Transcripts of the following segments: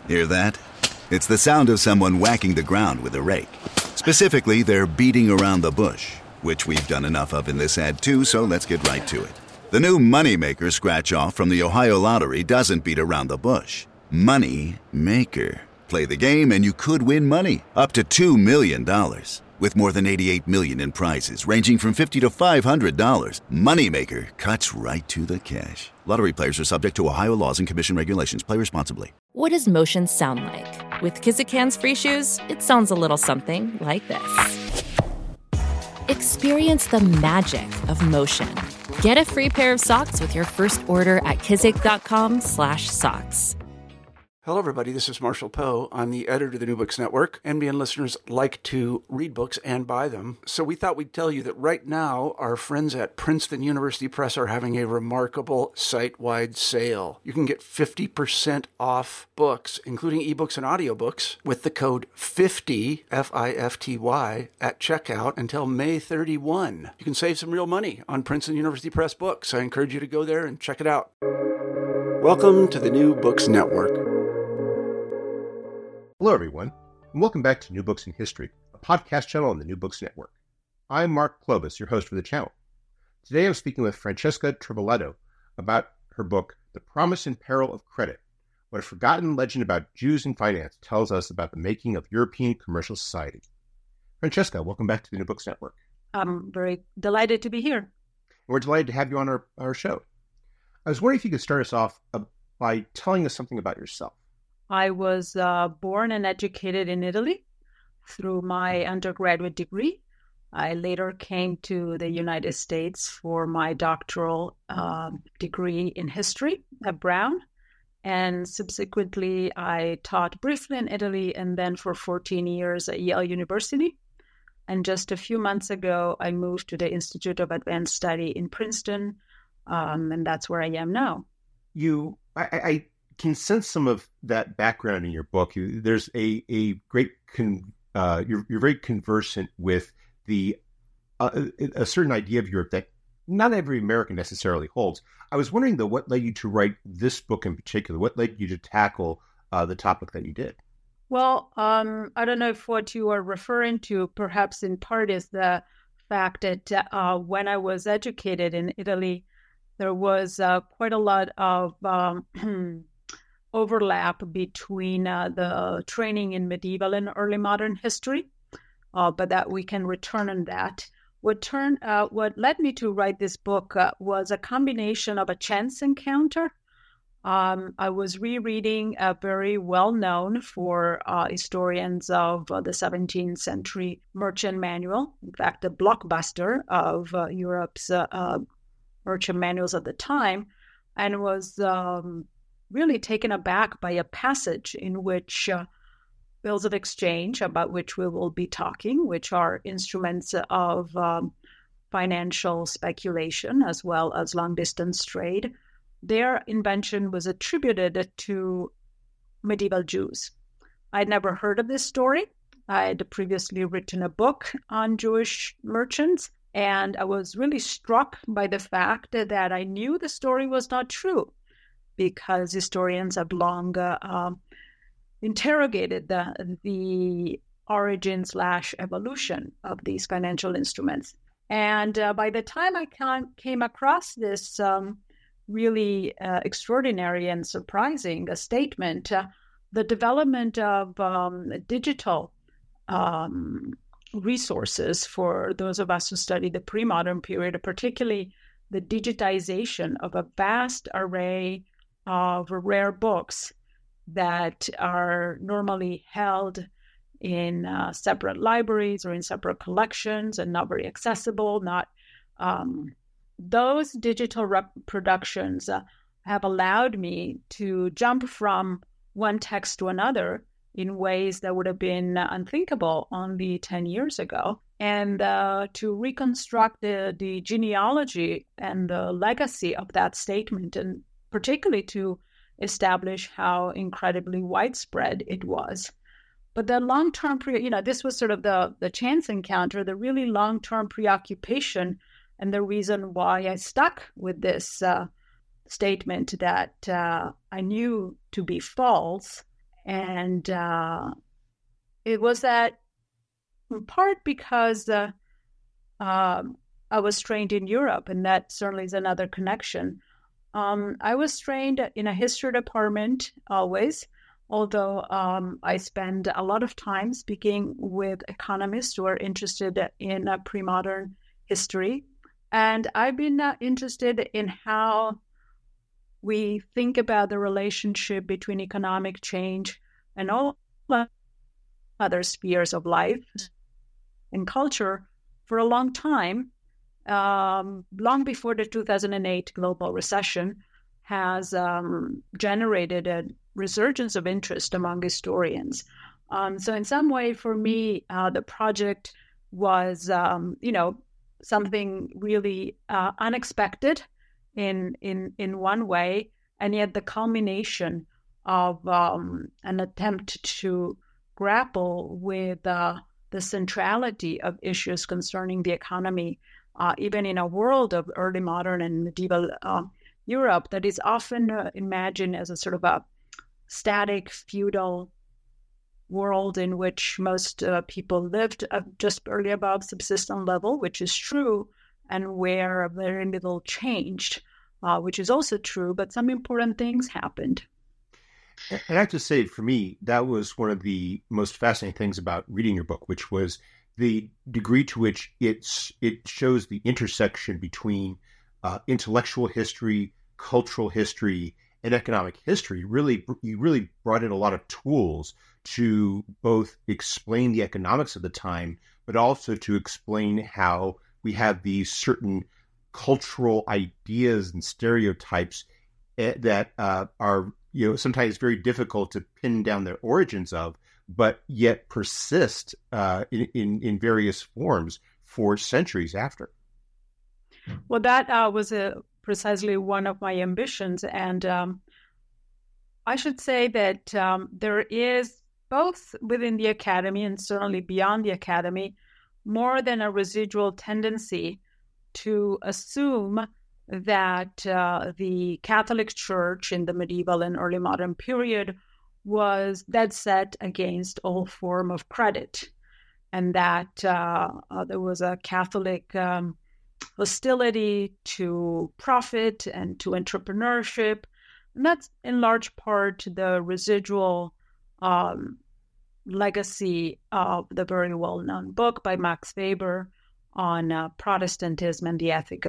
Hear that? It's the sound of someone whacking the ground with a rake. Specifically, they're beating around the bush, which we've done enough of in this ad too, so let's get right to it. The new Moneymaker scratch-off from the Ohio Lottery doesn't beat around the bush. Money Maker. Play the game and you could win money, up to $2 million. With more than $88 million in prizes, ranging from $50 to $500, Moneymaker cuts right to the cash. Lottery players are subject to Ohio laws and commission regulations. Play responsibly. What does motion sound like? With Kizikans free shoes, it sounds a little something like this. Experience the magic of motion. Get a free pair of socks with your first order at kizik.com/socks. Hello, everybody. This is Marshall Poe. I'm the editor of the New Books Network. NBN listeners like to read books and buy them. So we thought we'd tell you that right now, our friends at Princeton University Press are having a remarkable site-wide sale. You can get 50% off books, including ebooks and audiobooks, with the code 50, F-I-F-T-Y, at checkout until May 31. You can save some real money on Princeton University Press books. I encourage you to go there and check it out. Welcome to the New Books Network. Hello, everyone, and welcome back to New Books in History, a podcast channel on the New Books Network. I'm Mark Clovis, your host for the channel. Today I'm speaking with Francesca Triboletto about her book, The Promise and Peril of Credit, What a Forgotten Legend About Jews and Finance Tells Us About the Making of European Commercial Society. Francesca, welcome back to the New Books Network. I'm very delighted to be here. We're delighted to have you on our show. I was wondering if you could start us off by telling us something about yourself. I was born and educated in Italy through my undergraduate degree. I later came to the United States for my doctoral degree in history at Brown. And subsequently, I taught briefly in Italy and then for 14 years at Yale University. And just a few months ago, I moved to the Institute of Advanced Study in Princeton, and that's where I am now. I can sense some of that background in your book. There's a great, you're very conversant with a certain idea of Europe that not every American necessarily holds. I was wondering, though, what led you to write this book in particular? What led you to tackle the topic that you did? Well, I don't know if what you are referring to, perhaps in part, is the fact that when I was educated in Italy, there was quite a lot of overlap between the training in medieval and early modern history, but that we can return on that. What led me to write this book was a combination of a chance encounter. I was rereading a very well-known for historians of the 17th century merchant manual, in fact, a blockbuster of Europe's merchant manuals at the time, and was really taken aback by a passage in which bills of exchange, about which we will be talking, which are instruments of financial speculation as well as long-distance trade, their invention was attributed to medieval Jews. I'd never heard of this story. I had previously written a book on Jewish merchants, and I was really struck by the fact that I knew the story was not true, because historians have long interrogated the origin/evolution of these financial instruments. And by the time I came across this really extraordinary and surprising statement, the development of digital resources for those of us who study the pre-modern period, particularly the digitization of a vast array of rare books that are normally held in separate libraries or in separate collections and not very accessible. Those digital reproductions have allowed me to jump from one text to another in ways that would have been unthinkable only 10 years ago, and to reconstruct the genealogy and the legacy of that statement, and particularly to establish how incredibly widespread it was. But the long-term, this was sort of the chance encounter, the really long-term preoccupation, and the reason why I stuck with this statement that I knew to be false, And it was that in part because I was trained in Europe, and that certainly is another connection. I was trained in a history department always, although I spend a lot of time speaking with economists who are interested in pre-modern history. And I've been interested in how we think about the relationship between economic change and all other spheres of life and culture for a long time, long before the 2008 global recession has generated a resurgence of interest among historians. So in some way, for me, the project was, something really unexpected in one way, and yet the culmination of an attempt to grapple with the centrality of issues concerning the economy, even in a world of early modern and medieval Europe that is often imagined as a sort of a static, feudal world in which most people lived just barely above subsistence level, which is true, and where very little changed, which is also true, but some important things happened. And I have to say, for me, that was one of the most fascinating things about reading your book, which was the degree to which it shows the intersection between intellectual history, cultural history, and economic history. You really brought in a lot of tools to both explain the economics of the time, but also to explain how we have these certain cultural ideas and stereotypes that are sometimes very difficult to pin down their origins of, but yet persist in various forms for centuries after. Well, that was precisely one of my ambitions. And I should say that there is, both within the academy and certainly beyond the academy, more than a residual tendency to assume that the Catholic Church in the medieval and early modern period was dead set against all form of credit, and that there was a Catholic hostility to profit and to entrepreneurship. And that's in large part the residual legacy of the very well-known book by Max Weber on Protestantism and the ethic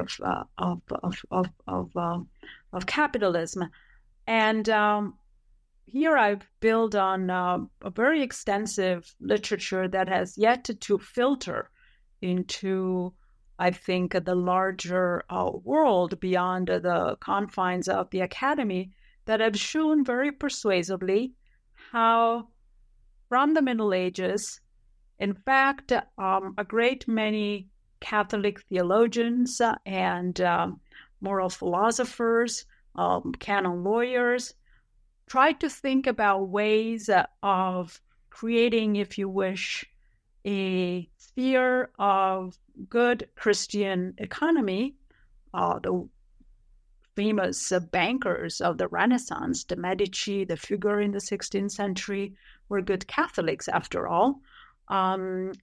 of capitalism. And here I've built on a very extensive literature that has yet to filter into, I think, the larger world beyond the confines of the academy, that have shown very persuasively how from the Middle Ages, in fact, a great many Catholic theologians and moral philosophers, canon lawyers, tried to think about ways of creating, if you wish, a sphere of good Christian economy. The famous bankers of the Renaissance, the Medici, the Fugger in the 16th century, were good Catholics after all, and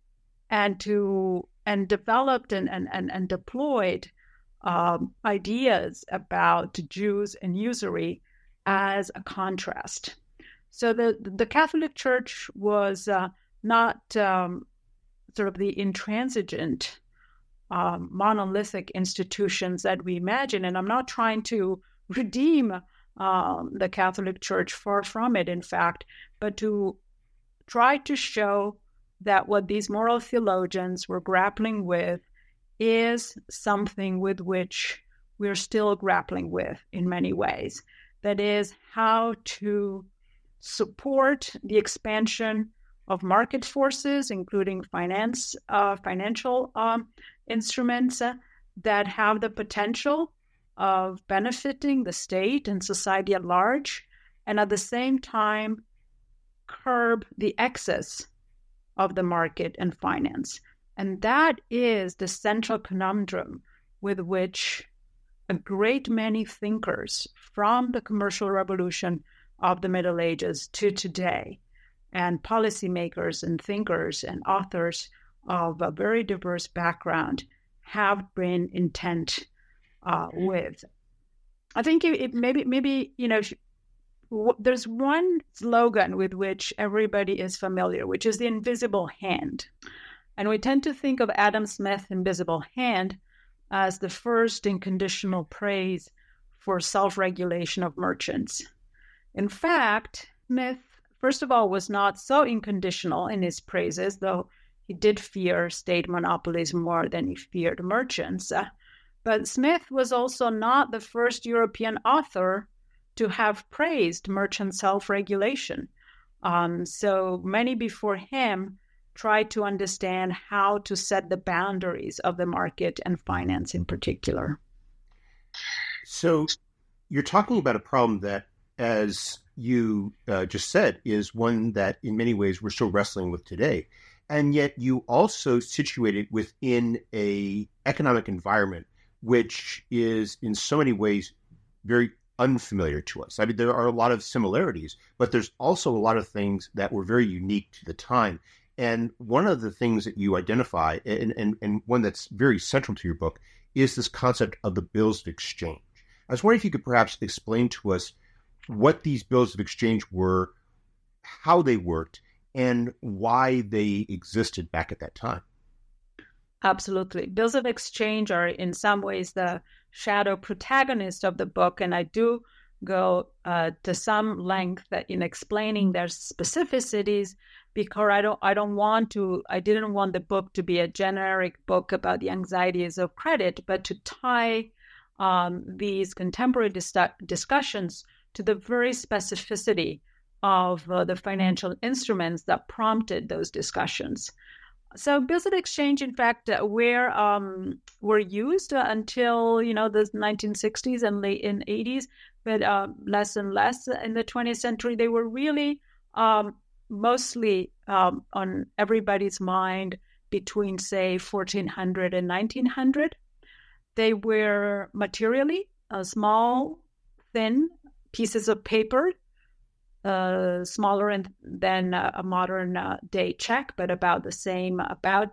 developed and deployed ideas about Jews and usury as a contrast. So the Catholic Church was not sort of the intransigent monolithic institutions that we imagine. And I'm not trying to redeem the Catholic Church, far from it, in fact, but to try to show that what these moral theologians were grappling with is something with which we're still grappling with in many ways. That is, how to support the expansion of market forces, including financial instruments that have the potential of benefiting the state and society at large, and at the same time curb the excess of the market and finance. And that is the central conundrum with which a great many thinkers from the commercial revolution of the Middle Ages to today. And policymakers and thinkers and authors of a very diverse background have been intent with. I think maybe there's one slogan with which everybody is familiar, which is the invisible hand. And we tend to think of Adam Smith's invisible hand as the first unconditional praise for self-regulation of merchants. In fact, Smith, first of all, was not so unconditional in his praises, though he did fear state monopolies more than he feared merchants. But Smith was also not the first European author to have praised merchant self-regulation. So many before him tried to understand how to set the boundaries of the market and finance in particular. So you're talking about a problem that, as you just said, is one that in many ways we're still wrestling with today. And yet you also situate it within an economic environment which is in so many ways very unfamiliar to us. I mean, there are a lot of similarities, but there's also a lot of things that were very unique to the time. And one of the things that you identify, and one that's very central to your book, is this concept of the bills of exchange. I was wondering if you could perhaps explain to us what these bills of exchange were, how they worked, and why they existed back at that time. Absolutely. Bills of exchange are in some ways the shadow protagonist of the book, and I do go to some length in explaining their specificities, because I didn't want the book to be a generic book about the anxieties of credit, but to tie these contemporary discussions to the very specificity of the financial instruments that prompted those discussions. So bills of exchange, in fact, were used until the 1960s and late in 80s, but less and less in the 20th century. They were really mostly on everybody's mind between, say, 1400 and 1900. They were materially small, thin pieces of paper, smaller than a modern day check, but about the same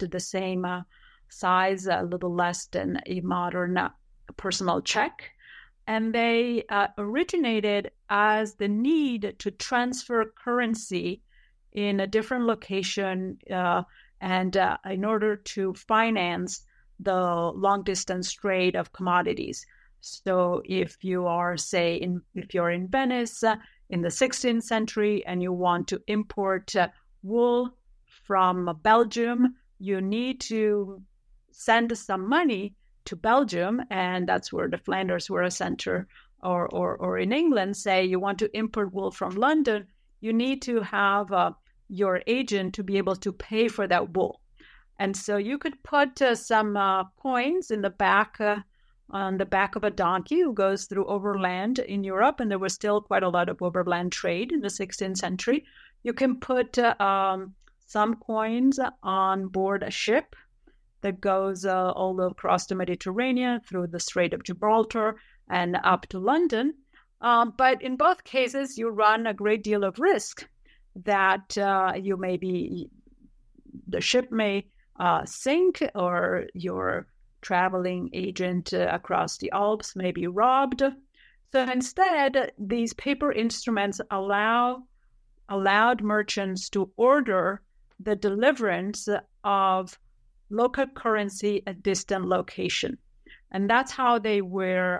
size, a little less than a modern personal check. And they originated as the need to transfer currency in a different location and in order to finance the long-distance trade of commodities. So if you are, if you're in Venice in the 16th century and you want to import wool from Belgium, you need to send some money to Belgium, and that's where the Flanders were a center. Or in England, say you want to import wool from London, you need to have your agent to be able to pay for that wool. And so you could put some coins in the back on the back of a donkey who goes through overland in Europe, and there was still quite a lot of overland trade in the 16th century. You can put some coins on board a ship that goes all across the Mediterranean, through the Strait of Gibraltar, and up to London. But in both cases, you run a great deal of risk that the ship may sink, or your traveling agent across the Alps may be robbed. So instead, these paper instruments allowed merchants to order the deliverance of local currency at distant location, and that's how they were.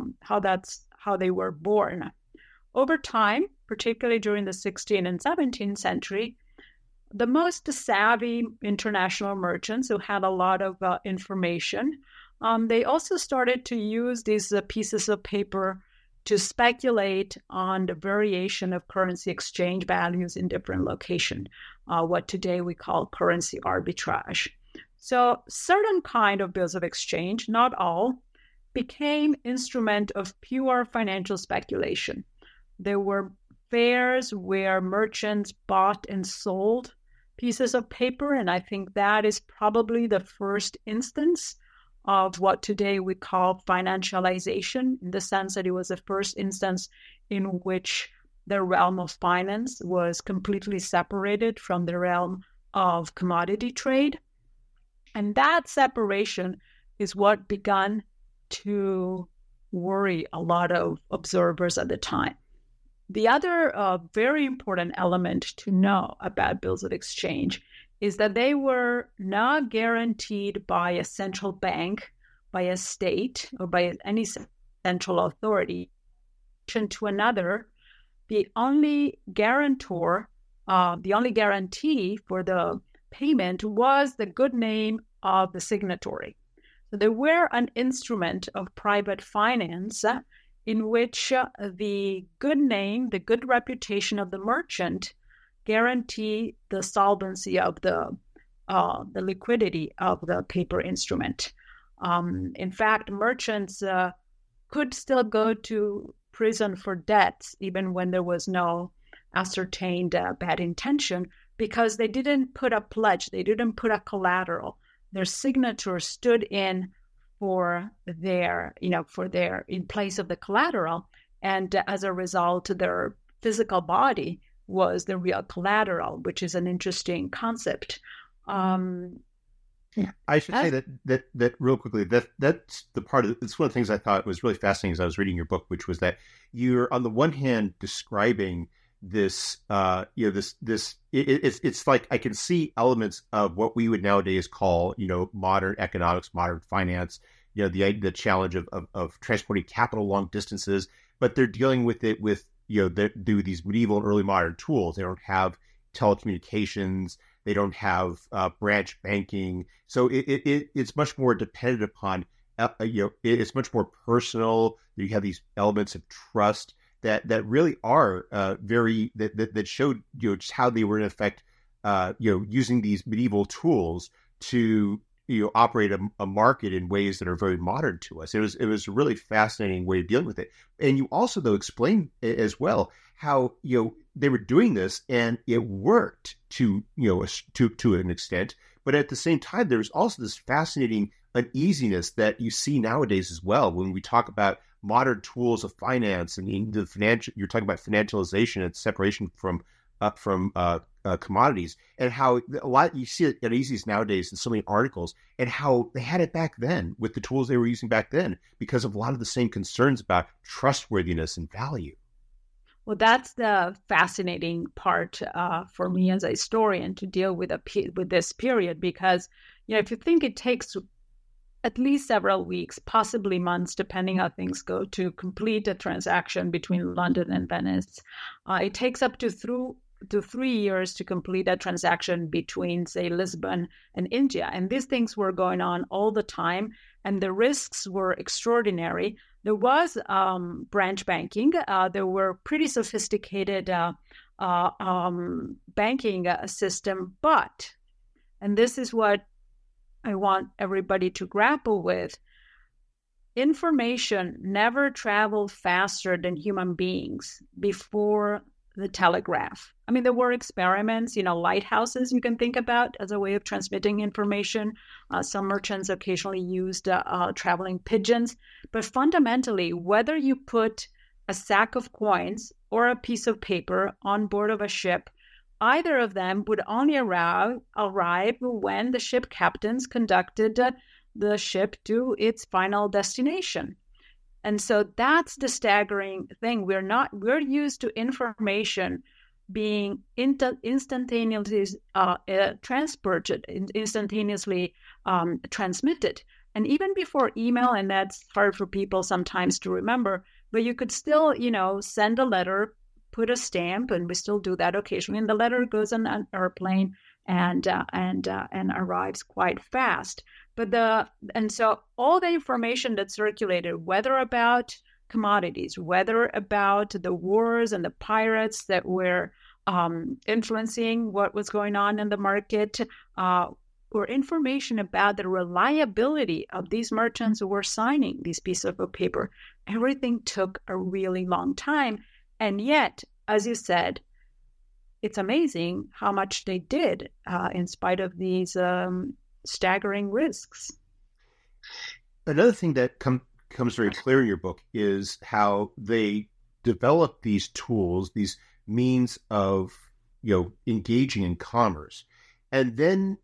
How they were born. Over time, particularly during the 16th and 17th century, the most savvy international merchants who had a lot of information, they also started to use these pieces of paper to speculate on the variation of currency exchange values in different locations, what today we call currency arbitrage. So certain kind of bills of exchange, not all, became instrument of pure financial speculation. There were fairs where merchants bought and sold pieces of paper, and I think that is probably the first instance of what today we call financialization, in the sense that it was the first instance in which the realm of finance was completely separated from the realm of commodity trade. And that separation is what began to worry a lot of observers at the time. The other very important element to know about bills of exchange is that they were not guaranteed by a central bank, by a state, or by any central authority to another. The only guarantor, the only guarantee for the payment was the good name of the signatory. So they were an instrument of private finance in which the good name, the good reputation of the merchant guarantee the solvency of the liquidity of the paper instrument. In fact, merchants could still go to prison for debts even when there was no ascertained bad intention, because they didn't put a pledge, they didn't put a collateral. Their signature stood in for their, in place of the collateral, and as a result, their physical body was the real collateral, which is an interesting concept. I should say that real quickly, that's the part of it's one of the things I thought was really fascinating as I was reading your book, which was that you're on the one hand describing this, it's like I can see elements of what we would nowadays call, modern economics, modern finance, the challenge of transporting capital long distances, but they're dealing with it with, they do these medieval and early modern tools. They don't have telecommunications. They don't have branch banking. So it's much more dependent upon, it's much more personal. You have these elements of trust that really are that showed just how they were in effect using these medieval tools to operate a market in ways that are very modern to us. It was a really fascinating way of dealing with it. And you also though explain as well how they were doing this and it worked to an extent, but at the same time there's also this fascinating uneasiness that you see nowadays as well when we talk about modern tools of finance and the financial. You're talking about financialization and separation from commodities, and how a lot you see it uneasiness nowadays in so many articles, and how they had it back then with the tools they were using back then because of a lot of the same concerns about trustworthiness and value. Well, that's the fascinating part for me as a historian to deal with this period, because if you think it takes at least several weeks, possibly months, depending how things go, to complete a transaction between London and Venice. It takes up to 3 years to complete a transaction between, say, Lisbon and India. And these things were going on all the time, and the risks were extraordinary. There was branch banking. There were pretty sophisticated banking system, but, and this is what I want everybody to grapple with, information never traveled faster than human beings before the telegraph. I mean, there were experiments, lighthouses you can think about as a way of transmitting information. Some merchants occasionally used traveling pigeons. But fundamentally, whether you put a sack of coins or a piece of paper on board of a ship, either of them would only arrive when the ship captains conducted the ship to its final destination. And so that's the staggering thing. We're used to information being instantaneously transported, instantaneously transmitted. And even before email, and that's hard for people sometimes to remember, but you could still, send a letter, put a stamp, and we still do that occasionally. And the letter goes on an airplane and arrives quite fast. And so all the information that circulated, whether about commodities, whether about the wars and the pirates that were influencing what was going on in the market, or information about the reliability of these merchants who were signing these pieces of paper, everything took a really long time. And yet, as you said, it's amazing how much they did in spite of these staggering risks. Another thing that comes very clear in your book is how they develop these tools, these means of engaging in commerce, and then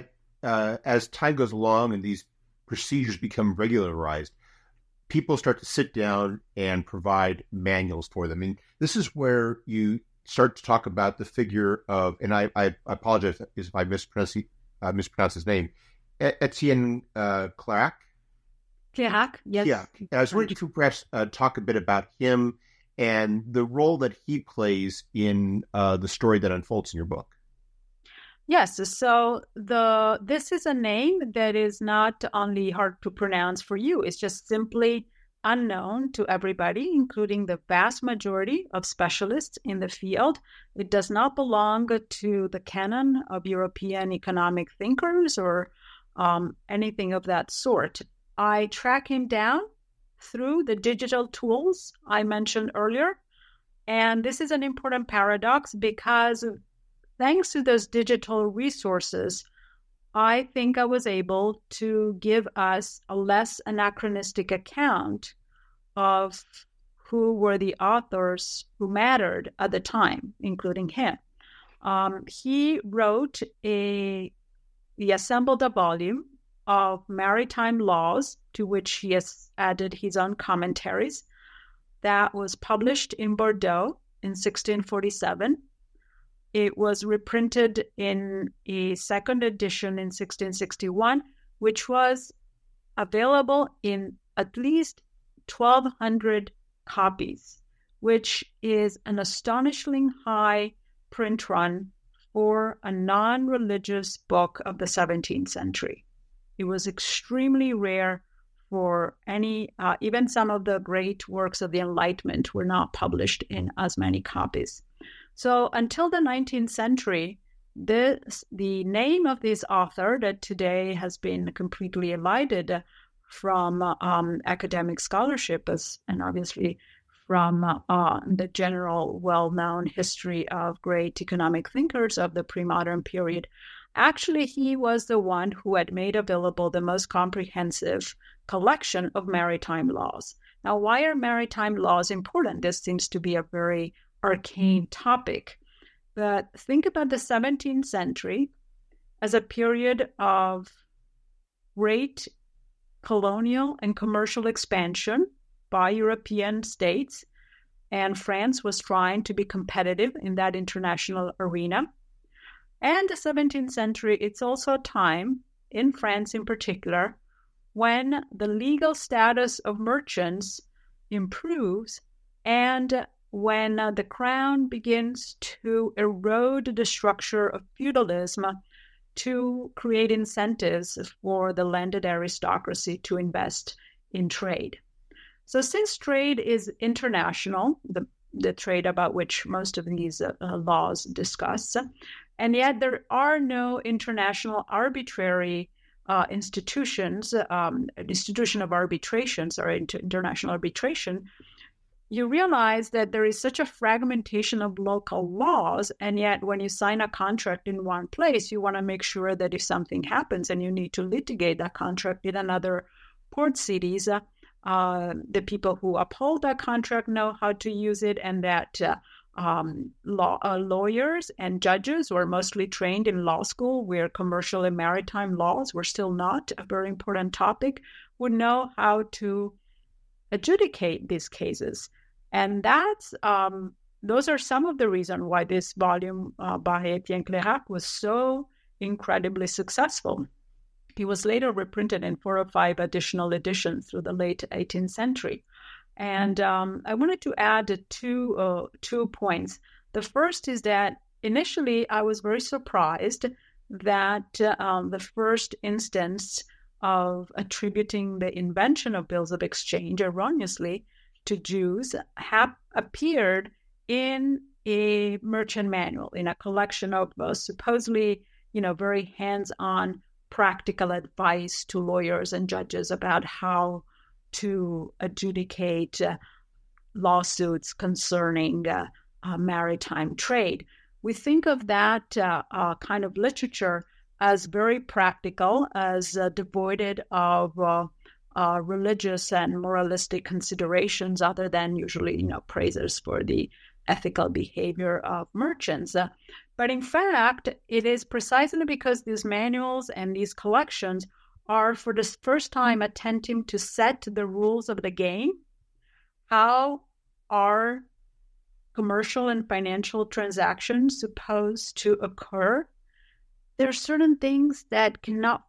as time goes along and these procedures become regularized, people start to sit down and provide manuals for them. And this is where you start to talk about the figure of, and I apologize if I mispronounce his name, Etienne Clairac. Clairac, yes. Yeah. I was wondering if you could perhaps talk a bit about him and the role that he plays in the story that unfolds in your book. Yes, so this is a name that is not only hard to pronounce for you, it's just simply unknown to everybody, including the vast majority of specialists in the field. It does not belong to the canon of European economic thinkers or anything of that sort. I track him down through the digital tools I mentioned earlier. And this is an important paradox because thanks to those digital resources, I think I was able to give us a less anachronistic account of who were the authors who mattered at the time, including him. He wrote he assembled a volume of maritime laws to which he has added his own commentaries that was published in Bordeaux in 1647. It was reprinted in a second edition in 1661, which was available in at least 1,200 copies, which is an astonishingly high print run for a non-religious book of the 17th century. It was extremely rare for any, even some of the great works of the Enlightenment were not published in as many copies. So until the 19th century, the name of this author that today has been completely elided from academic scholarship and obviously from the general well-known history of great economic thinkers of the pre-modern period. Actually, he was the one who had made available the most comprehensive collection of maritime laws. Now, why are maritime laws important? This seems to be a very arcane topic. But think about the 17th century as a period of great colonial and commercial expansion by European states, and France was trying to be competitive in that international arena. And the 17th century, it's also a time, in France in particular, when the legal status of merchants improves and when the crown begins to erode the structure of feudalism to create incentives for the landed aristocracy to invest in trade. So since trade is international, the trade about which most of these laws discuss, and yet there are no international arbitrary institutions, institution of arbitrations or international arbitration, you realize that there is such a fragmentation of local laws, and yet when you sign a contract in one place, you want to make sure that if something happens and you need to litigate that contract in another port cities, the people who uphold that contract know how to use it, and that lawyers and judges who are mostly trained in law school, where commercial and maritime laws were still not a very important topic, would know how to adjudicate these cases. And that's those are some of the reasons why this volume by Etienne Clairac was so incredibly successful. He was later reprinted in 4 or 5 additional editions through the late 18th century. And I wanted to add two points. The first is that initially I was very surprised that the first instance of attributing the invention of bills of exchange erroneously to Jews appeared in a merchant manual, in a collection of supposedly, very hands-on practical advice to lawyers and judges about how to adjudicate lawsuits concerning maritime trade. We think of that kind of literature as very practical, as devoid of religious and moralistic considerations other than usually, praises for the ethical behavior of merchants. But in fact, it is precisely because these manuals and these collections are for the first time attempting to set the rules of the game. How are commercial and financial transactions supposed to occur? There are certain things that cannot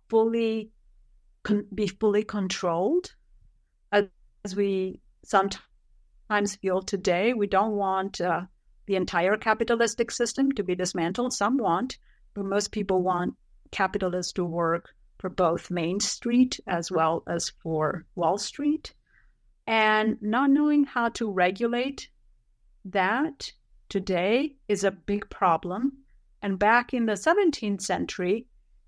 be fully controlled. As we sometimes feel today, we don't want the entire capitalistic system to be dismantled. Some want, but most people want capitalists to work for both Main Street as well as for Wall Street. And not knowing how to regulate that today is a big problem. And back in the 17th century,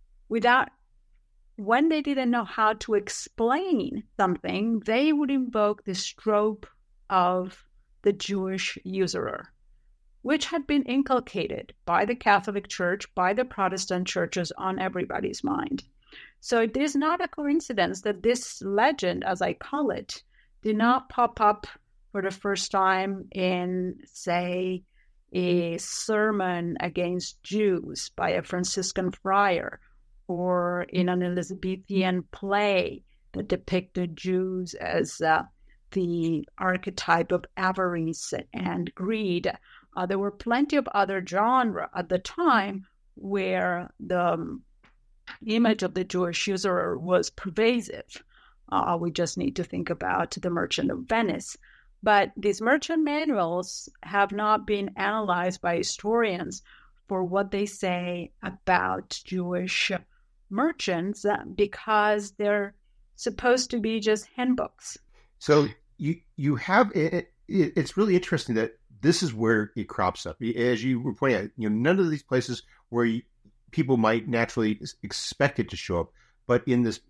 when they didn't know how to explain something, they would invoke this trope of the Jewish usurer, which had been inculcated by the Catholic Church, by the Protestant churches on everybody's mind. So it is not a coincidence that this legend, as I call it, did not pop up for the first time in, say, a sermon against Jews by a Franciscan friar, or in an Elizabethan play that depicted Jews as the archetype of avarice and greed. There were plenty of other genres at the time where the image of the Jewish usurer was pervasive. We just need to think about the Merchant of Venice. But these merchant manuals have not been analyzed by historians for what they say about Jewish merchants because they're supposed to be just handbooks. So you have it. It's really interesting that this is where it crops up. As you were pointing out, none of these places where people might naturally expect it to show up, but in this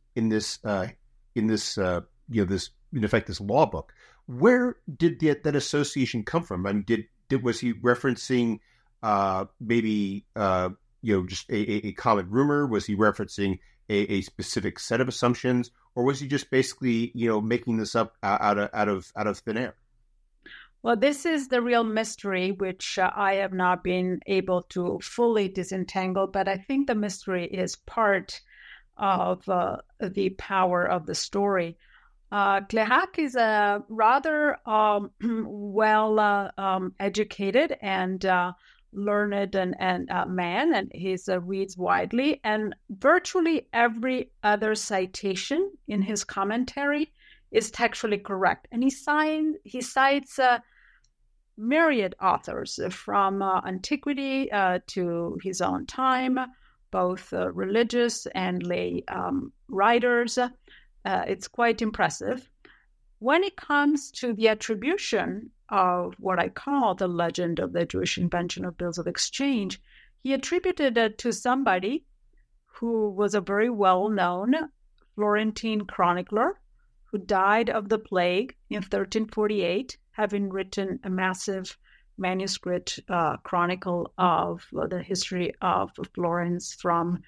law book, where did that association come from? I mean, was he referencing maybe just a common rumor? Was he referencing a specific set of assumptions, or was he just basically making this up out of thin air? Well, this is the real mystery, which I have not been able to fully disentangle, but I think the mystery is part of the power of the story. Clérac is a rather well-educated and learned and man, and he reads widely, and virtually every other citation in his commentary is textually correct. And he cites myriad authors from antiquity to his own time, both religious and lay writers. It's quite impressive. When it comes to the attribution of what I call the legend of the Jewish invention of bills of exchange, he attributed it to somebody who was a very well-known Florentine chronicler who died of the plague in 1348, having written a massive manuscript chronicle of the history of Florence from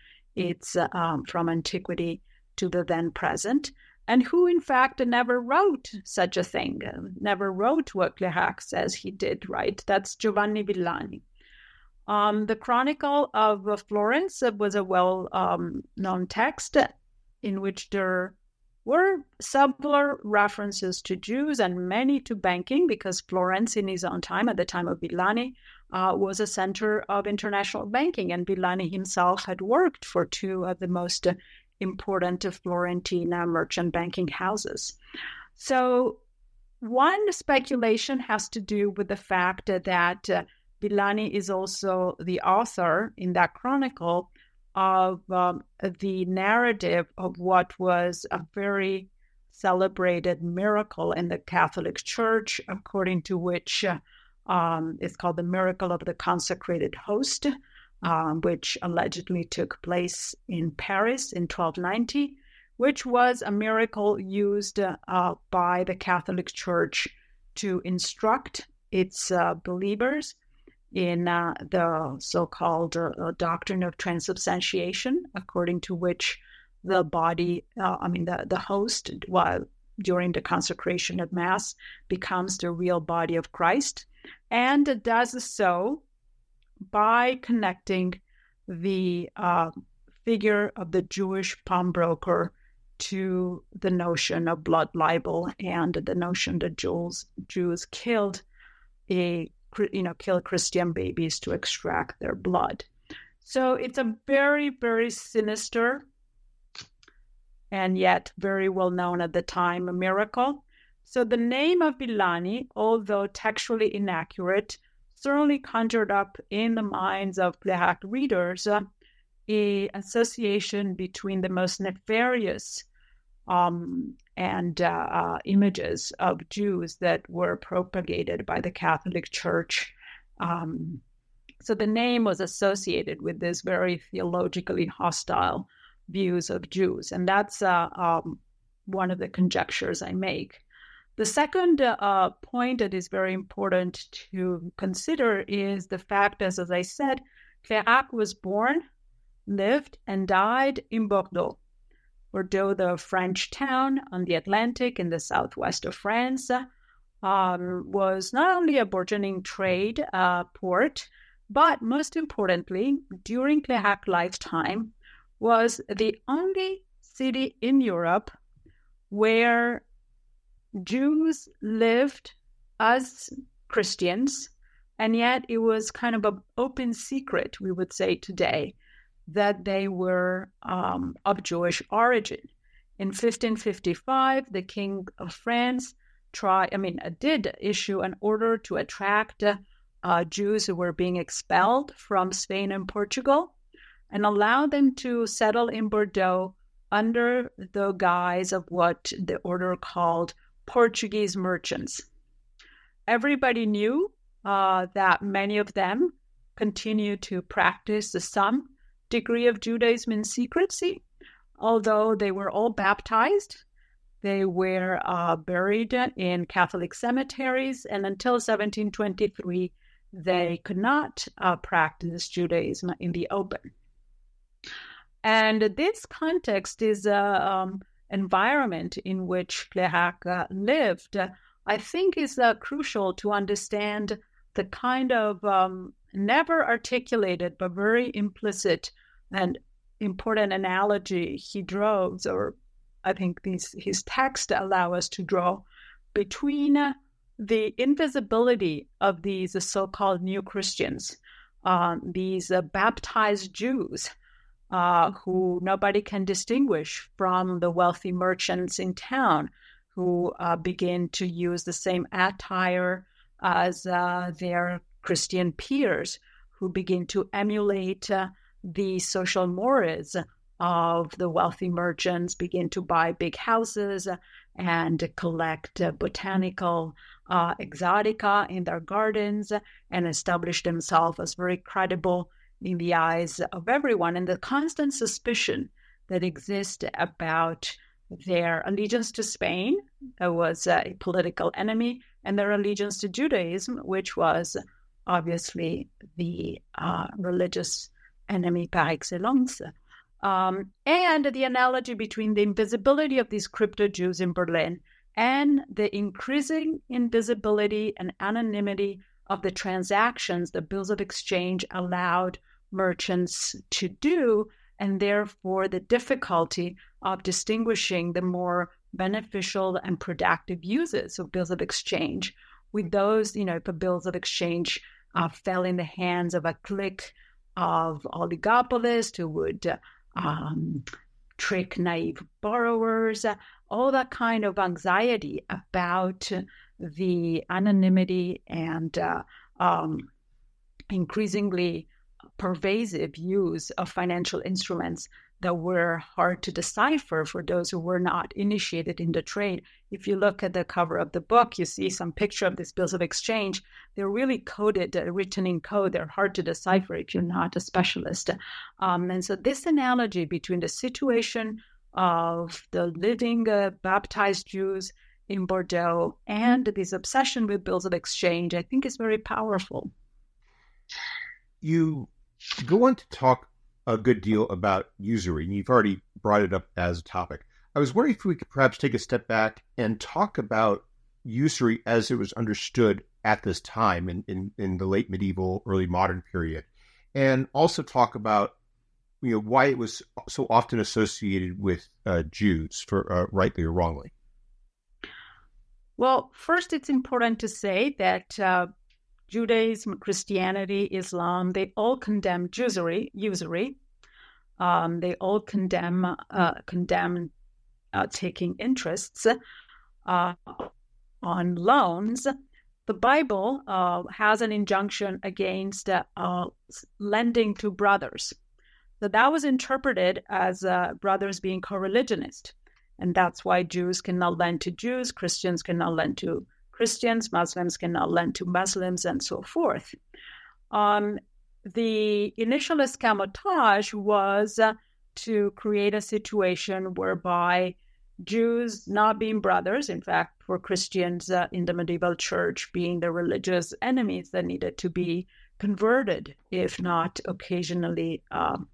antiquity to the then present, and who in fact never wrote such a thing, never wrote what Clérac says he did write. That's Giovanni Villani. The Chronicle of Florence was a well-known text in which there were several references to Jews and many to banking, because Florence in his own time, at the time of Villani, was a center of international banking, and Villani himself had worked for two of the most important Florentine merchant banking houses. So one speculation has to do with the fact that Villani is also the author in that chronicle of the narrative of what was a very celebrated miracle in the Catholic Church, according to which it's called the miracle of the consecrated host, which allegedly took place in Paris in 1290, which was a miracle used by the Catholic Church to instruct its believers in the so-called doctrine of transubstantiation, according to which the body, the host, while during the consecration of Mass, becomes the real body of Christ, and does so by connecting the figure of the Jewish pawnbroker to the notion of blood libel and the notion that Jews killed Christian babies to extract their blood. So it's a very, very sinister and yet very well known at the time miracle. So the name of Villani, although textually inaccurate, certainly conjured up in the minds of Clerhac readers a association between the most nefarious images of Jews that were propagated by the Catholic Church. So the name was associated with this very theologically hostile views of Jews, and that's one of the conjectures I make. The second point that is very important to consider is the fact, as I said, Clerhac was born, lived, and died in Bordeaux. Bordeaux, the French town on the Atlantic in the southwest of France, was not only a burgeoning trade port, but most importantly, during Clerhac's lifetime, was the only city in Europe where Jews lived as Christians, and yet it was kind of an open secret, we would say today, that they were of Jewish origin. In 1555, the King of France did issue an order to attract Jews who were being expelled from Spain and Portugal and allow them to settle in Bordeaux under the guise of what the order called Portuguese merchants. Everybody knew that many of them continued to practice some degree of Judaism in secrecy, although they were all baptized. They were buried in Catholic cemeteries, and until 1723, they could not practice Judaism in the open. And this context is an environment in which Clerhac lived, I think is crucial to understand the kind of never articulated but very implicit and important analogy he draws, or I think his text allow us to draw, between the invisibility of these so-called new Christians, these baptized Jews, who nobody can distinguish from the wealthy merchants in town who begin to use the same attire as their Christian peers, who begin to emulate the social mores of the wealthy merchants, begin to buy big houses and collect botanical exotica in their gardens and establish themselves as very credible in the eyes of everyone. And the constant suspicion that exists about their allegiance to Spain, that was a political enemy, and their allegiance to Judaism, which was obviously the religious enemy par excellence. And the analogy between the invisibility of these crypto Jews in Berlin and the increasing invisibility and anonymity of the transactions the bills of exchange allowed merchants to do, and therefore the difficulty of distinguishing the more beneficial and productive uses of bills of exchange with those, if a bills of exchange fell in the hands of a clique of oligopolists who would trick naive borrowers, all that kind of anxiety about the anonymity and increasingly pervasive use of financial instruments that were hard to decipher for those who were not initiated in the trade. If you look at the cover of the book, you see some picture of these bills of exchange. They're really coded, written in code. They're hard to decipher if you're not a specialist. And so this analogy between the situation of the living baptized Jews in Bordeaux and this obsession with bills of exchange, I think is very powerful. You go on to talk a good deal about usury, and you've already brought it up as a topic. I was wondering if we could perhaps take a step back and talk about usury as it was understood at this time in the late medieval, early modern period, and also talk about why it was so often associated with Jews, for rightly or wrongly. Well, first, it's important to say that Judaism, Christianity, Islam, they all condemn usury. They all condemn taking interests on loans. The Bible has an injunction against lending to brothers. So that was interpreted as brothers being co-religionist. And that's why Jews cannot lend to Jews, Christians cannot lend to Christians, Muslims cannot lend to Muslims, and so forth. The initial escamotage was to create a situation whereby Jews not being brothers, in fact, for Christians in the medieval church being the religious enemies that needed to be converted, if not occasionally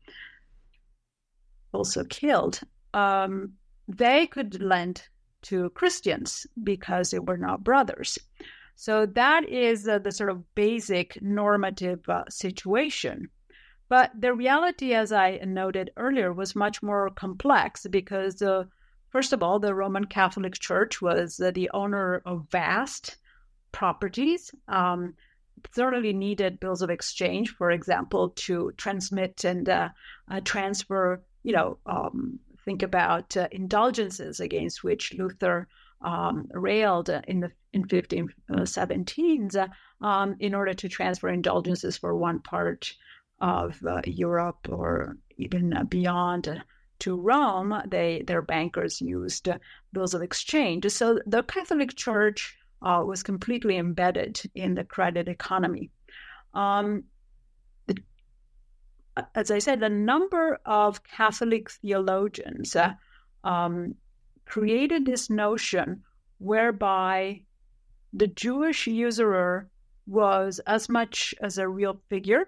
also killed, they could lend to Christians because they were not brothers. So that is the sort of basic normative situation. But the reality, as I noted earlier, was much more complex because, first of all, the Roman Catholic Church was the owner of vast properties. Certainly needed bills of exchange, for example, to transmit and transfer, think about indulgences against which Luther railed in 1517s in order to transfer indulgences for one part of Europe or even beyond to Rome. Their bankers used bills of exchange. So the Catholic Church was completely embedded in the credit economy. As I said, a number of Catholic theologians created this notion whereby the Jewish usurer was as much as a real figure,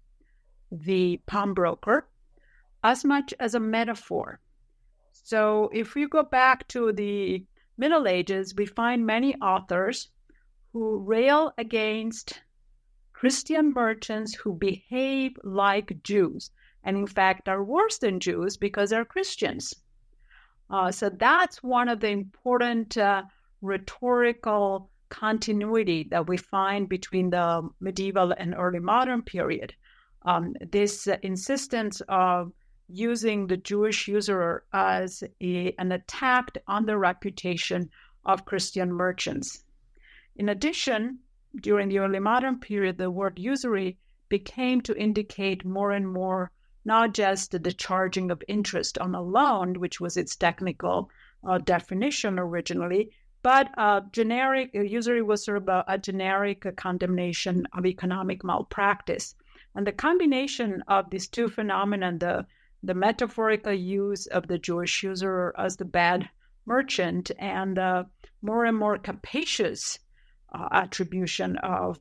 the pawnbroker, as much as a metaphor. So if we go back to the Middle Ages, we find many authors who rail against Christian merchants who behave like Jews, and in fact are worse than Jews because they're Christians. So that's one of the important rhetorical continuity that we find between the medieval and early modern period. This insistence of using the Jewish usurer as an attack on the reputation of Christian merchants. In addition, during the early modern period, the word usury became to indicate more and more not just the charging of interest on a loan, which was its technical definition originally, but generic usury was sort of a generic condemnation of economic malpractice. And the combination of these two phenomena, the metaphorical use of the Jewish usurer as the bad merchant and more and more capacious attribution of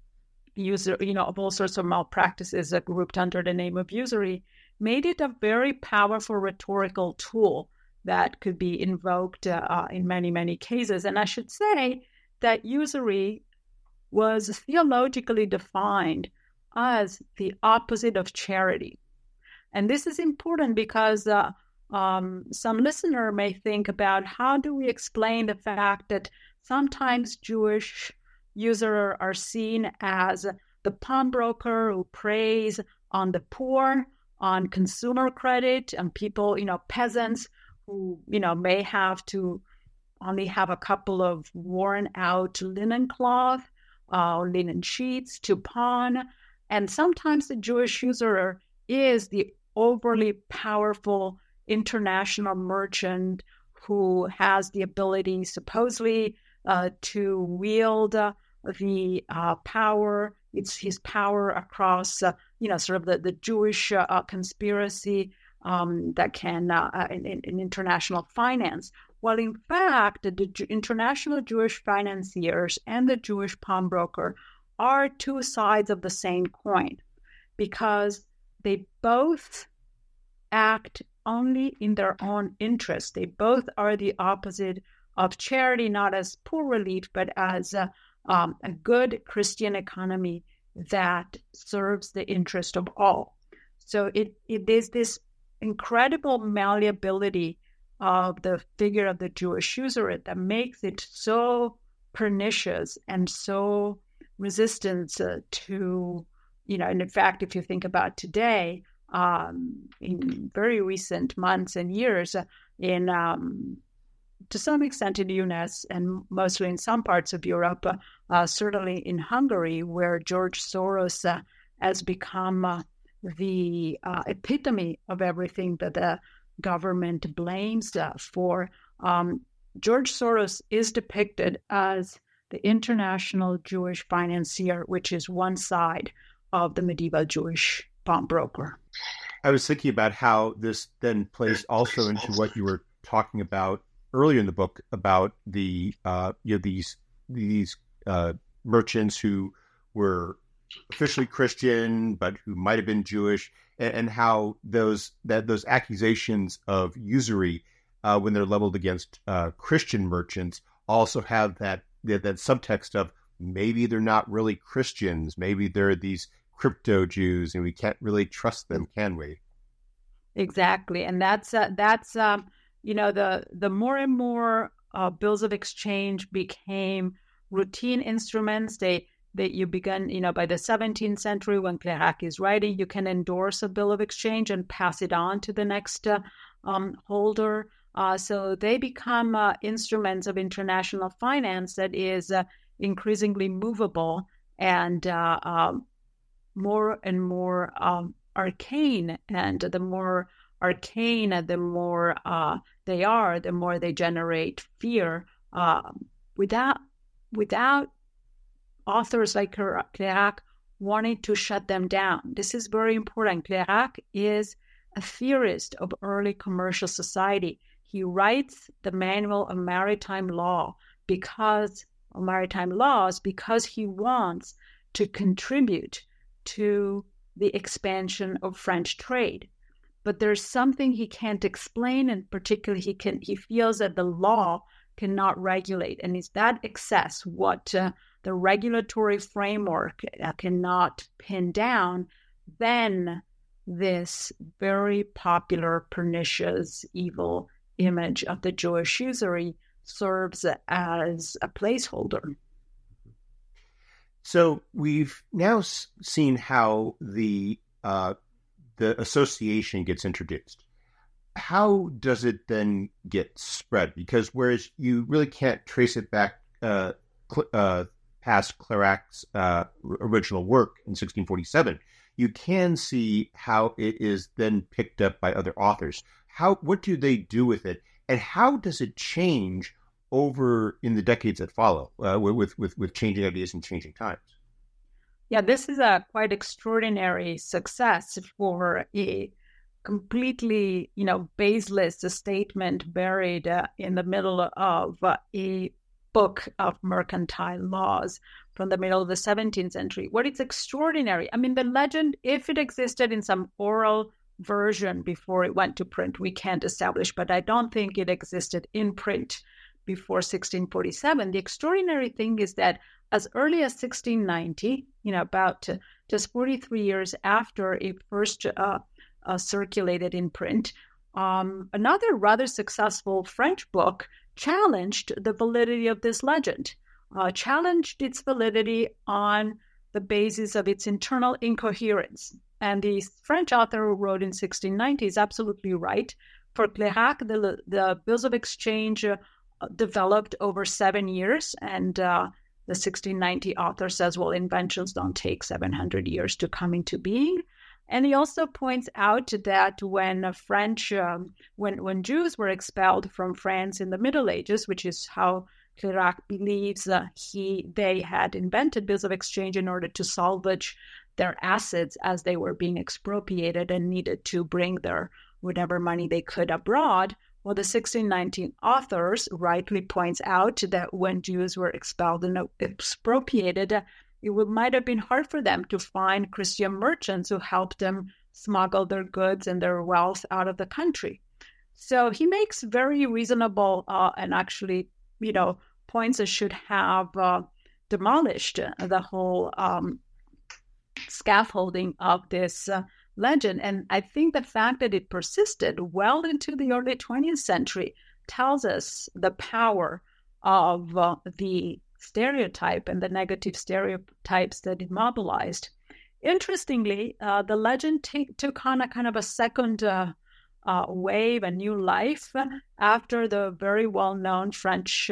of all sorts of malpractices grouped under the name of usury, made it a very powerful rhetorical tool that could be invoked in many, many cases. And I should say that usury was theologically defined as the opposite of charity. And this is important because some listener may think about how do we explain the fact that sometimes Jewish usurers are seen as the pawnbroker who preys on the poor, on consumer credit, and people, peasants who, may have to only have a couple of worn out linen cloth, linen sheets to pawn. And sometimes the Jewish usurer is the overly powerful international merchant who has the ability, supposedly, to wield the power. It's his power across, sort of the Jewish conspiracy that can in international finance. While in fact, the international Jewish financiers and the Jewish pawnbroker are two sides of the same coin, because they both act only in their own interest. They both are the opposite of charity, not as poor relief, but as a good Christian economy that serves the interest of all. So it is this incredible malleability of the figure of the Jewish usurer that makes it so pernicious and so resistant to, and in fact, if you think about today, in very recent months and years, to some extent in the US and mostly in some parts of Europe, certainly in Hungary, where George Soros has become the epitome of everything that the government blames for. George Soros is depicted as the international Jewish financier, which is one side of the medieval Jewish pawnbroker. I was thinking about how this then plays also into what you were talking about earlier in the book about the these merchants who were officially Christian but who might have been Jewish, and how those accusations of usury when they're leveled against Christian merchants also have that subtext of maybe they're not really Christians, maybe they're these crypto Jews, and we can't really trust them, can we? Exactly, and that's the more and more bills of exchange became routine instruments. You began, by the 17th century, when Clairac is writing, you can endorse a bill of exchange and pass it on to the next holder. So they become instruments of international finance that is increasingly movable and more and more arcane. And the more arcane, the more they are, the more they generate fear. Without authors like Clairac wanting to shut them down. This is very important. Clairac is a theorist of early commercial society. He writes the Manual of Maritime Laws because he wants to contribute to the expansion of French trade. But there's something he can't explain, and particularly he feels that the law cannot regulate. And is that excess what the regulatory framework cannot pin down? Then this very popular, pernicious, evil image of the Jewish usury serves as a placeholder. So we've now seen how the association gets introduced. How does it then get spread? Because whereas you really can't trace it back past Clairac's original work in 1647, you can see how it is then picked up by other authors. What do they do with it, and how does it change over in the decades that follow with changing ideas and changing times? Yeah, this is a quite extraordinary success for a completely, baseless statement buried in the middle of a book of mercantile laws from the middle of the 17th century. What is extraordinary, the legend, if it existed in some oral version before it went to print, we can't establish, but I don't think it existed in print before 1647. The extraordinary thing is that as early as 1690, about just 43 years after it first circulated in print, another rather successful French book challenged the validity of this legend, challenged its validity on the basis of its internal incoherence. And the French author who wrote in 1690 is absolutely right. For Clairac, the bills of exchange developed over 7 years, and the 1690 author says, well, inventions don't take 700 years to come into being. And he also points out that when Jews were expelled from France in the Middle Ages, which is how Clairac believes they had invented bills of exchange in order to salvage their assets as they were being expropriated and needed to bring their whatever money they could abroad. Well, the 1619 authors rightly points out that when Jews were expelled and expropriated, it might have been hard for them to find Christian merchants who helped them smuggle their goods and their wealth out of the country. So he makes very reasonable and actually, points that should have demolished the whole scaffolding of this legend. And I think the fact that it persisted well into the early 20th century tells us the power of the stereotype and the negative stereotypes that it mobilized. Interestingly, the legend took on a kind of a second wave, a new life, after the very well-known French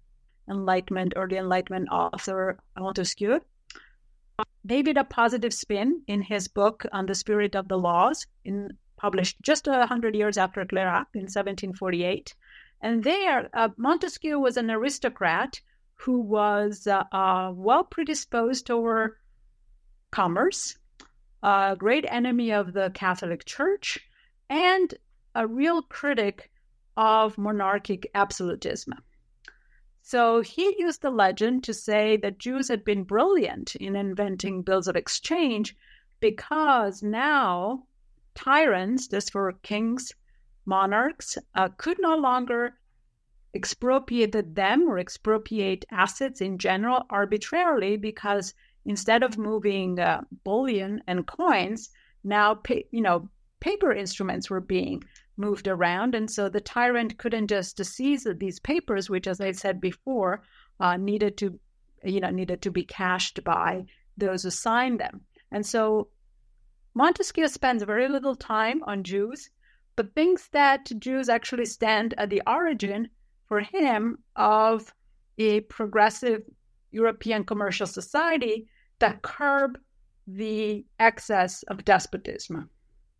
early Enlightenment author Montesquieu gave it a positive spin in his book On the Spirit of the Laws, published just 100 years after Clairac in 1748. And there, Montesquieu was an aristocrat who was well predisposed toward commerce, a great enemy of the Catholic Church, and a real critic of monarchic absolutism. So he used the legend to say that Jews had been brilliant in inventing bills of exchange because now tyrants, this for kings, monarchs, could no longer expropriate them or expropriate assets in general arbitrarily, because instead of moving bullion and coins, now paper instruments were being moved around, and so the tyrant couldn't just seize these papers, which, as I said before, needed to be cashed by those who signed them. And so Montesquieu spends very little time on Jews, but thinks that Jews actually stand at the origin, for him, of a progressive European commercial society that curb the excess of despotism.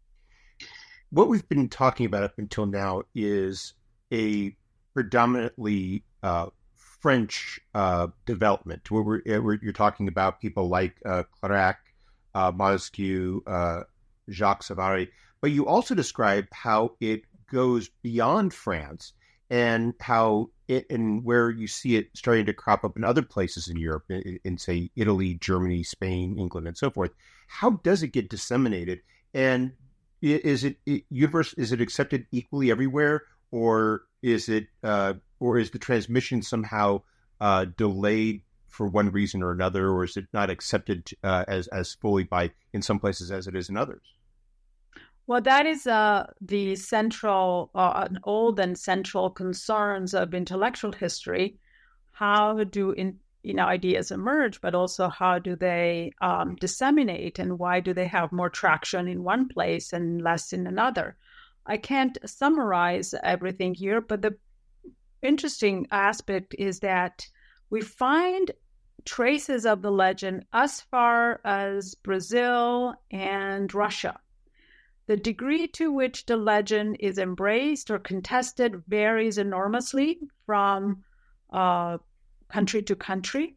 What we've been talking about up until now is a predominantly French development, where you're talking about people like Clairac, Montesquieu, Jacques Savary, but you also describe how it goes beyond France and how and where you see it starting to crop up in other places in Europe, in say Italy, Germany, Spain, England, and so forth. How does it get disseminated? And is it accepted equally everywhere, or is the transmission somehow delayed for one reason or another, or is it not accepted as fully in some places as it is in others? Well, that is the central, an old and central concerns of intellectual history. How do ideas emerge, but also how do they disseminate, and why do they have more traction in one place and less in another? I can't summarize everything here, but the interesting aspect is that we find traces of the legend as far as Brazil and Russia. The degree to which the legend is embraced or contested varies enormously from country to country.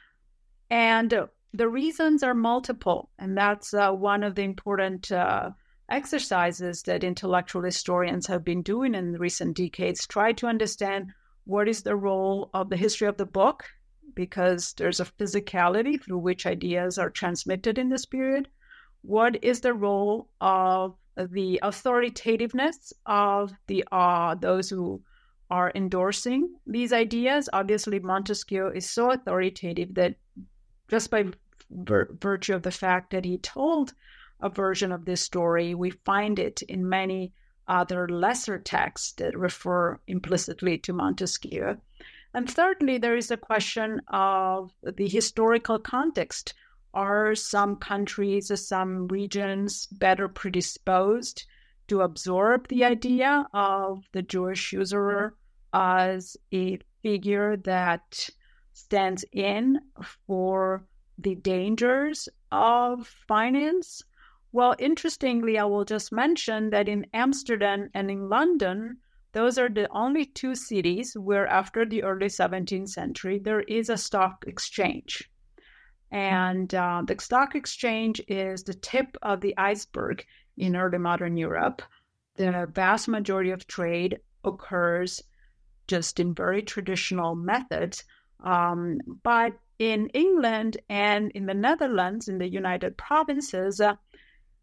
And the reasons are multiple. And that's one of the important exercises that intellectual historians have been doing in recent decades. Try to understand what is the role of the history of the book, because there's a physicality through which ideas are transmitted in this period. What is the role of the authoritativeness of those who are endorsing these ideas? Obviously, Montesquieu is so authoritative that just by virtue of the fact that he told a version of this story, we find it in many other lesser texts that refer implicitly to Montesquieu. And thirdly, there is a question of the historical context. Are some countries or some regions better predisposed to absorb the idea of the Jewish usurer as a figure that stands in for the dangers of finance? Well, interestingly, I will just mention that in Amsterdam and in London, those are the only two cities where after the early 17th century, there is a stock exchange. And the stock exchange is the tip of the iceberg in early modern Europe. The vast majority of trade occurs just in very traditional methods. But in England and in the Netherlands, in the United Provinces,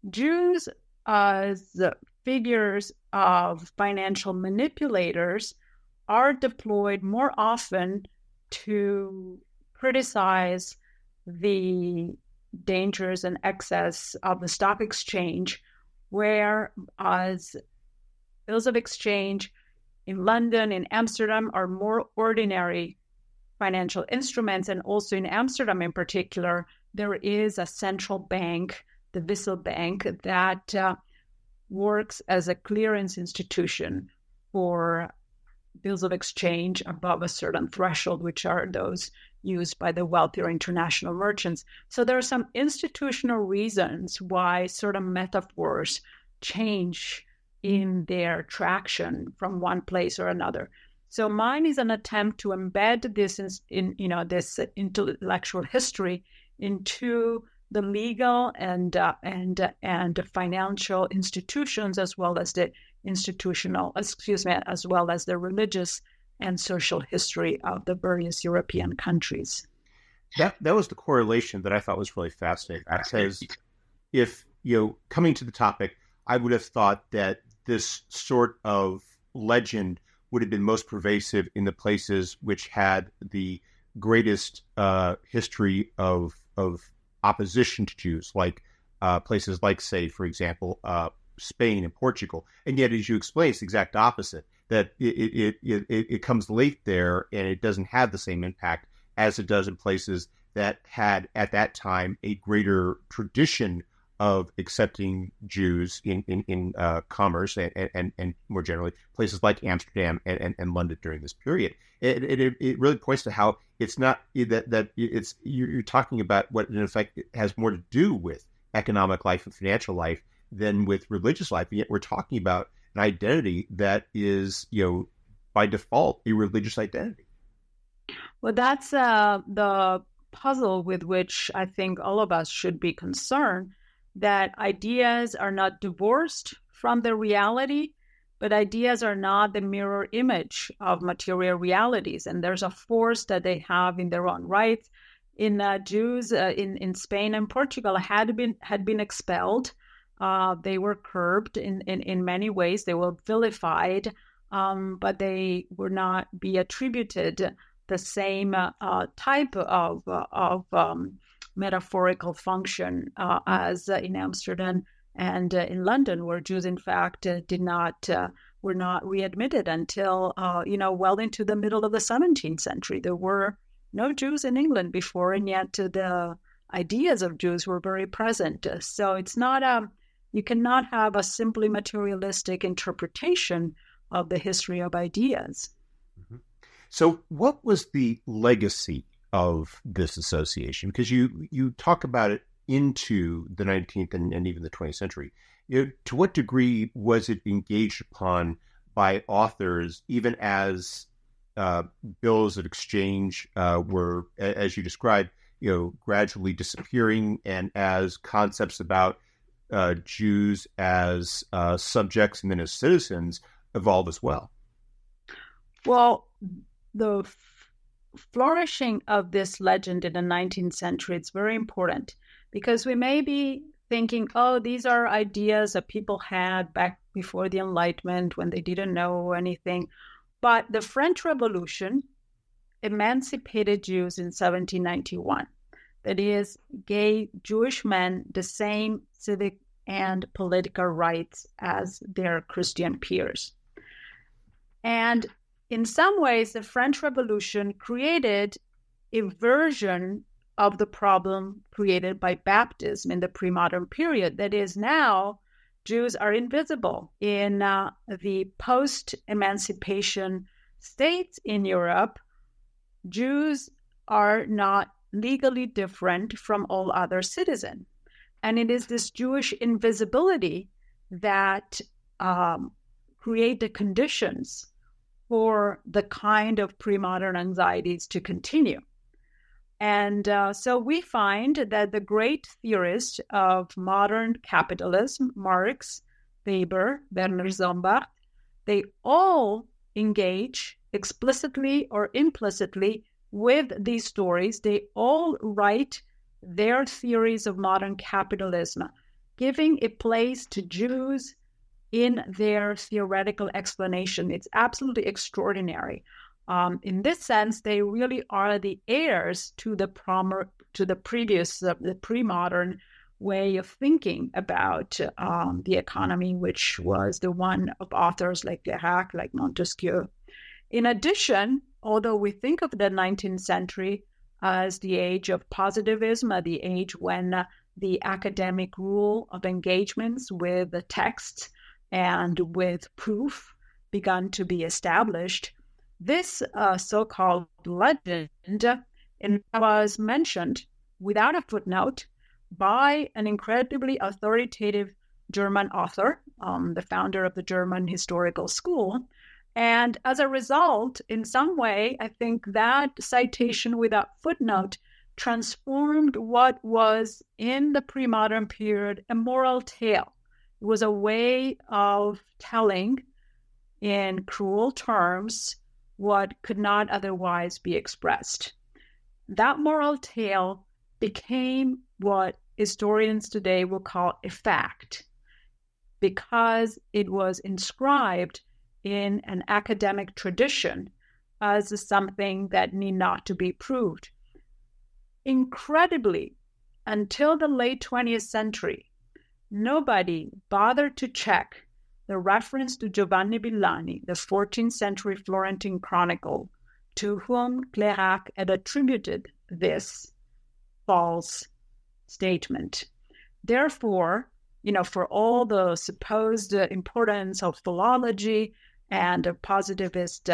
Jews as figures of financial manipulators are deployed more often to criticize the dangers and excess of the stock exchange, whereas bills of exchange in London, in Amsterdam, are more ordinary financial instruments. And also in Amsterdam in particular, there is a central bank, the Wisselbank, that works as a clearance institution for bills of exchange above a certain threshold, which are those used by the wealthier international merchants. So there are some institutional reasons why certain metaphors change in their traction from one place or another. So mine is an attempt to embed this in this intellectual history into the legal and financial institutions, as well as the as well as the religious and social history of the various European countries. That was the correlation that I thought was really fascinating. Because if, coming to the topic, I would have thought that this sort of legend would have been most pervasive in the places which had the greatest history of opposition to Jews, like places like, say, for example, Spain and Portugal. And yet, as you explain, it's the exact opposite, that it comes late there and it doesn't have the same impact as it does in places that had, at that time, a greater tradition of accepting Jews in commerce and more generally places like Amsterdam and London during this period. It really points to how it's not that it's you're talking about what in effect has more to do with economic life and financial life than with religious life, and yet we're talking about an identity that is by default a religious identity. Well, that's the puzzle with which I think all of us should be concerned, that ideas are not divorced from the reality, but ideas are not the mirror image of material realities. And there's a force that they have in their own right. Jews in Spain and Portugal had been expelled. They were curbed in many ways. They were vilified, but they were not be attributed the same type of metaphorical function as in Amsterdam and in London, where Jews, in fact, were not readmitted until well into the middle of the 17th century. There were no Jews in England before, and yet the ideas of Jews were very present. So it's not you cannot have a simply materialistic interpretation of the history of ideas. Mm-hmm. So what was the legacy of this association? Because you talk about it into the 19th and even the 20th century. To what degree was it engaged upon by authors, even as bills of exchange were, as you described, gradually disappearing, and as concepts about Jews as subjects and then as citizens evolve as well? Well, the flourishing of this legend in the 19th century, it's very important, because we may be thinking, these are ideas that people had back before the Enlightenment when they didn't know anything. But the French Revolution emancipated Jews in 1791. That is, gave Jewish men the same civic and political rights as their Christian peers. And in some ways, the French Revolution created a version of the problem created by baptism in the pre-modern period. That is, now Jews are invisible. In the post-emancipation states in Europe, Jews are not legally different from all other citizens. And it is this Jewish invisibility that create the conditions for the kind of pre-modern anxieties to continue. And so we find that the great theorists of modern capitalism, Marx, Weber, Werner Sombart, they all engage explicitly or implicitly with these stories. They all write their theories of modern capitalism, giving a place to Jews in their theoretical explanation. It's absolutely extraordinary. In this sense, they really are the heirs to the previous, the pre-modern way of thinking about the economy, which was the one of authors like Guérac, like Montesquieu. In addition, although we think of the 19th century as the age of positivism, the age when the academic rule of engagements with the text and with proof began to be established, this so-called legend was mentioned without a footnote by an incredibly authoritative German author, the founder of the German Historical School. And as a result, in some way, I think that citation without footnote transformed what was in the pre-modern period a moral tale. It was a way of telling in cruel terms what could not otherwise be expressed. That moral tale became what historians today will call a fact, because it was inscribed in an academic tradition as something that need not to be proved. Incredibly, until the late 20th century, nobody bothered to check the reference to Giovanni Villani, the 14th century Florentine chronicle, to whom Guérac had attributed this false statement. Therefore, for all the supposed importance of philology and of positivist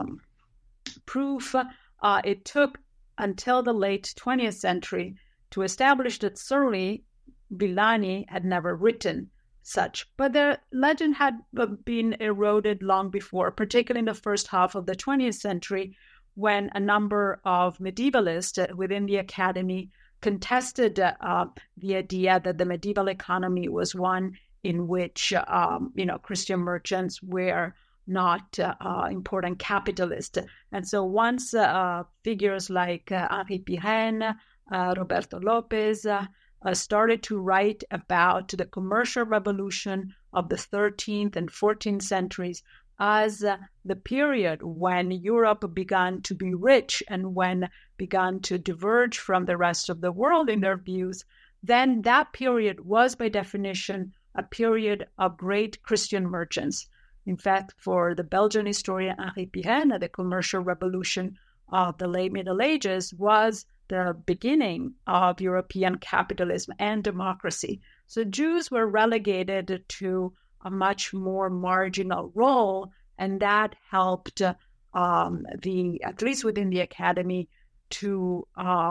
proof, it took until the late 20th century to establish that certainly Villani had never written such. But the legend had been eroded long before, particularly in the first half of the 20th century, when a number of medievalists within the academy contested the idea that the medieval economy was one in which, Christian merchants were not important capitalists. And so once figures like Henri Pirenne, Roberto Lopez started to write about the commercial revolution of the 13th and 14th centuries as the period when Europe began to be rich and when began to diverge from the rest of the world in their views, then that period was by definition a period of great Christian merchants. In fact, for the Belgian historian Henri Pirenne, the commercial revolution of the late Middle Ages was the beginning of European capitalism and democracy. So Jews were relegated to a much more marginal role, and that helped at least within the academy, to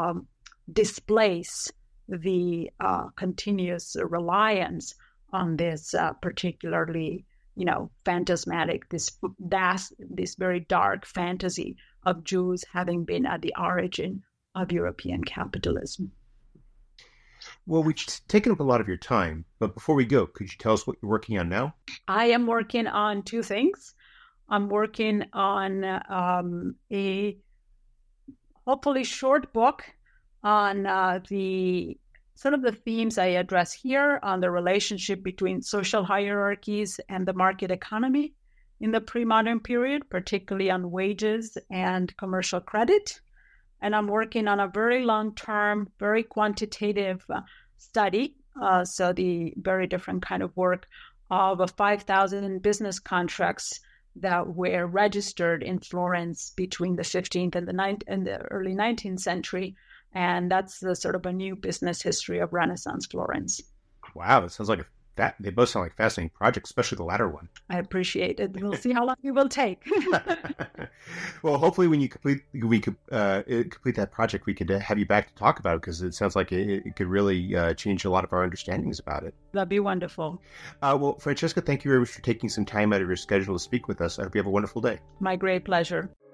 displace the continuous reliance on this particularly, phantasmatic, this very dark fantasy of Jews having been at the origin of European capitalism. Well, we've taken up a lot of your time, but before we go, could you tell us what you're working on now? I am working on two things. I'm working on a hopefully short book on the themes I address here on the relationship between social hierarchies and the market economy in the pre-modern period, particularly on wages and commercial credit. And I'm working on a very long-term, very quantitative study, so the very different kind of work of 5,000 business contracts that were registered in Florence between the 15th and the early 19th century. And that's sort of a new business history of Renaissance Florence. Wow, that sounds like they both sound like fascinating projects, especially the latter one. I appreciate it. We'll see how long it will take. Well, hopefully when you complete that project, we could have you back to talk about it, because it sounds like it could really change a lot of our understandings about it. That'd be wonderful. Well, Francesca, thank you very much for taking some time out of your schedule to speak with us. I hope you have a wonderful day. My great pleasure.